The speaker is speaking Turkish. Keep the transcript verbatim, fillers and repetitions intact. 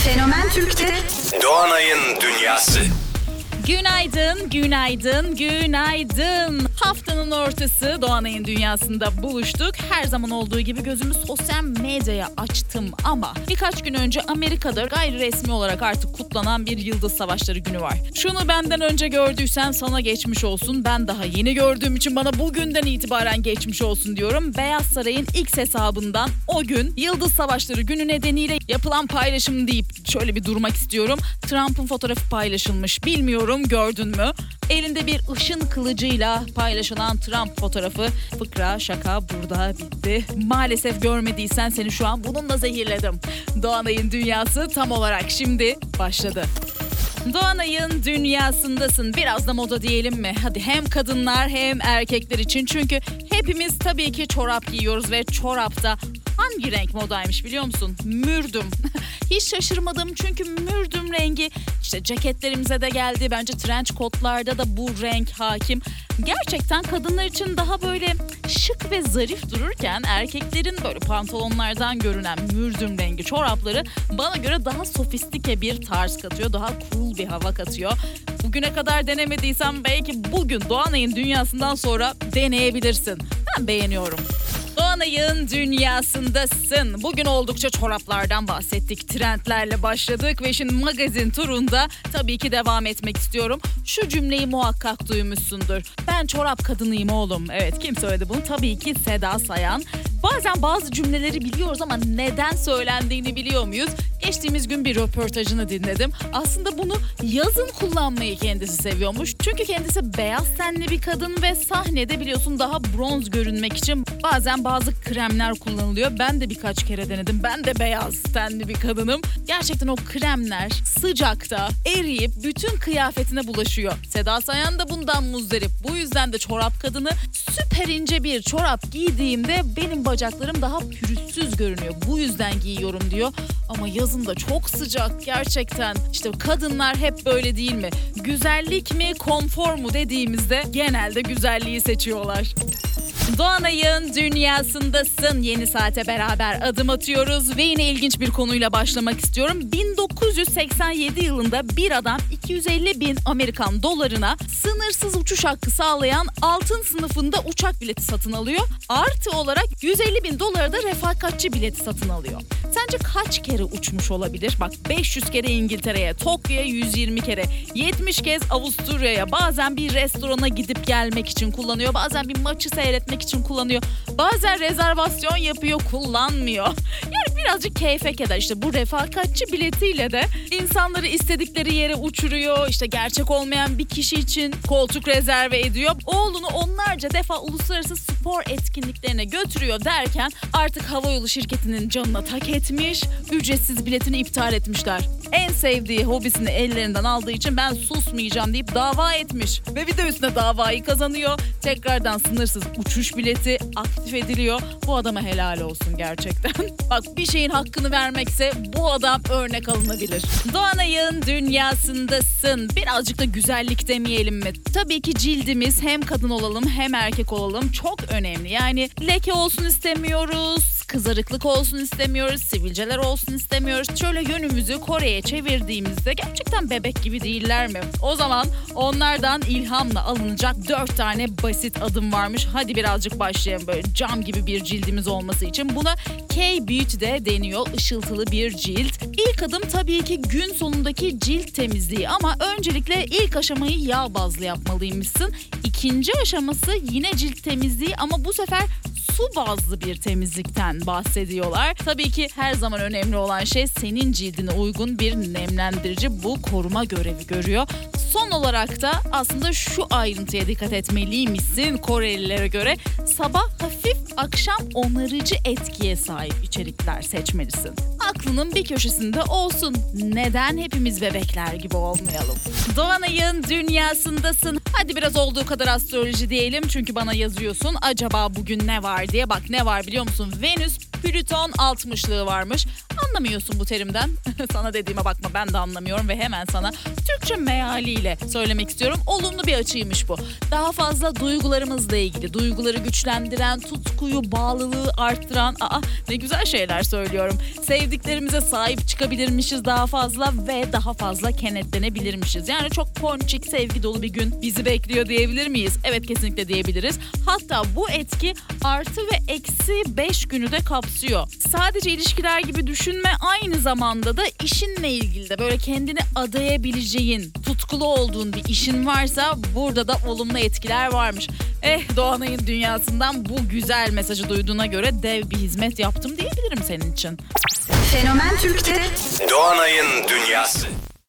Fenomen Türk'te Doğanay'ın Dünyası. Günaydın, günaydın, günaydın. Haftanın ortası Doğanay'ın Dünyası'nda buluştuk. Her zaman olduğu gibi gözümü sosyal medyaya açtım ama birkaç gün önce Amerika'da gayri resmi olarak artık kutlanan bir Yıldız Savaşları günü var. Şunu benden önce gördüysen sana geçmiş olsun. Ben daha yeni gördüğüm için bana bugünden itibaren geçmiş olsun diyorum. Beyaz Saray'ın X hesabından o gün Yıldız Savaşları günü nedeniyle yapılan paylaşım deyip şöyle bir durmak istiyorum. Trump'ın fotoğrafı paylaşılmış. Bilmiyorum, gördün mü? Elinde bir ışın kılıcıyla paylaşılan Trump fotoğrafı. Fıkra, şaka burada bitti. Maalesef görmediysen seni şu an bununla zehirledim. Doğanay'ın Dünyası tam olarak şimdi başladı. Doğanay'ın Dünyası'ndasın. Biraz da moda diyelim mi? Hadi hem kadınlar hem erkekler için. Çünkü hepimiz tabii ki çorap giyiyoruz ve çorapta hangi renk modaymış biliyor musun? Mürdüm. Hiç şaşırmadım çünkü mürdüm rengi işte ceketlerimize de geldi. Bence trench coatlarda da bu renk hakim. Gerçekten kadınlar için daha böyle şık ve zarif dururken erkeklerin böyle pantolonlardan görünen mürdüm rengi çorapları bana göre daha sofistike bir tarz katıyor. Daha cool bir hava katıyor. Bugüne kadar denemediysen belki bugün Doğanay'ın Dünyası'ndan sonra deneyebilirsin. Ben beğeniyorum. Doğanay'ın Dünyası'ndasın. Bugün oldukça çoraplardan bahsettik. Trendlerle başladık ve şimdi magazin turunda tabii ki devam etmek istiyorum. Şu cümleyi muhakkak duymuşsundur. Ben çorap kadınıyım oğlum. Evet, kim söyledi bunu? Tabii ki Seda Sayan. Bazen bazı cümleleri biliyoruz ama neden söylendiğini biliyor muyuz? Geçtiğimiz gün bir röportajını dinledim. Aslında bunu yazın kullanmayı kendisi seviyormuş. Çünkü kendisi beyaz tenli bir kadın ve sahnede biliyorsun daha bronz görünmek için bazen bazı kremler kullanılıyor. Ben de birkaç kere denedim. Ben de beyaz tenli bir kadınım. Gerçekten o kremler sıcakta eriyip bütün kıyafetine bulaşıyor. Seda Sayan da bundan muzdarip. Bu yüzden de çorap kadını. Süper ince bir çorap giydiğimde benim bacaklarım daha pürüzsüz görünüyor. Bu yüzden giyiyorum diyor. Ama yazın da çok sıcak gerçekten. İşte kadınlar hep böyle değil mi? Güzellik mi, konfor mu dediğimizde genelde güzelliği seçiyorlar. Doğanay'ın Dünyası'ndasın. Yeni saate beraber adım atıyoruz ve yine ilginç bir konuyla başlamak istiyorum. bin dokuz yüz seksen yedi yılında bir adam iki yüz elli bin Amerikan dolarına sınırsız uçuş hakkı sağlayan altın sınıfında uçak bileti satın alıyor. Artı olarak yüz elli bin dolara da refakatçi bileti satın alıyor. Sence kaç kere uçmuş olabilir? Bak, beş yüz kere İngiltere'ye, Tokyo'ya yüz yirmi kere, yetmiş kez Avusturya'ya, bazen bir restorana gidip gelmek için kullanıyor, bazen bir maçı seyretmek için kullanıyor, bazen rezervasyon yapıyor, kullanmıyor. Yani birazcık keyfe keder. İşte bu refakatçi biletiyle de insanları istedikleri yere uçuruyor. İşte gerçek olmayan bir kişi için koltuk rezerve ediyor. Oğlunu onlarca defa uluslararası spor etkinliklerine götürüyor derken artık havayolu şirketinin canına tak etmiş, ücretsiz biletini iptal etmişler. En sevdiği hobisini ellerinden aldığı için ben susmayacağım deyip dava etmiş. Ve bir de üstüne davayı kazanıyor. Tekrardan sınırsız uçuş bileti aktif ediliyor. Bu adama helal olsun gerçekten. Bak, bir şeyin hakkını vermekse bu adam örnek alınabilir. Doğanay'ın Dünyası'ndasın. Birazcık da güzellik demeyelim mi? Tabii ki cildimiz hem kadın olalım hem erkek olalım çok önemli. Yani leke olsun istemiyoruz, kızarıklık olsun istemiyoruz, sivilceler olsun istemiyoruz. Şöyle yönümüzü Kore'ye çevirdiğimizde gerçekten bebek gibi değiller mi? O zaman onlardan ilhamla alınacak dört tane basit adım varmış. Hadi birazcık başlayalım, böyle cam gibi bir cildimiz olması için. Buna K-Beauty de deniyor, ışıltılı bir cilt. İlk adım tabii ki gün sonundaki cilt temizliği ama öncelikle ilk aşamayı yağ bazlı yapmalıymışsın. İkinci aşaması yine cilt temizliği ama bu sefer su bazlı bir temizlikten bahsediyorlar. Tabii ki her zaman önemli olan şey senin cildine uygun bir nemlendirici, bu koruma görevi görüyor. Son olarak da aslında şu ayrıntıya dikkat etmeliymişsin Korelilere göre. Sabah hafif, akşam onarıcı etkiye sahip içerikler seçmelisin. Aklının bir köşesinde olsun. Neden hepimiz bebekler gibi olmayalım? Doğanay'ın Dünyası'ndasın. Hadi biraz olduğu kadar astroloji diyelim çünkü bana yazıyorsun. Acaba bugün ne var var diye. Bak ne var biliyor musun? Venüs Plüton altmışlığı varmış. Anlamıyorsun bu terimden. Sana dediğime bakma, ben de anlamıyorum ve hemen sana Türkçe mealiyle söylemek istiyorum. Olumlu bir açıymış bu. Daha fazla duygularımızla ilgili, duyguları güçlendiren, tutkuyu, bağlılığı arttıran, aa ne güzel şeyler söylüyorum. Sevdiklerimize sahip çıkabilirmişiz daha fazla ve daha fazla kenetlenebilirmişiz. Yani çok ponçik, sevgi dolu bir gün bizi bekliyor diyebilir miyiz? Evet, kesinlikle diyebiliriz. Hatta bu etki artı ve eksi beş günü de kapsıyor. Sadece ilişkiler gibi düşünme, aynı zamanda da işinle ilgili de böyle kendini adayabileceğin, tutkulu olduğun bir işin varsa burada da olumlu etkiler varmış. Eh, Doğanay'ın dünyasından bu güzel mesajı duyduğuna göre dev bir hizmet yaptım diyebilirim senin için. Fenomen Türk'te Doğanay'ın dünyası.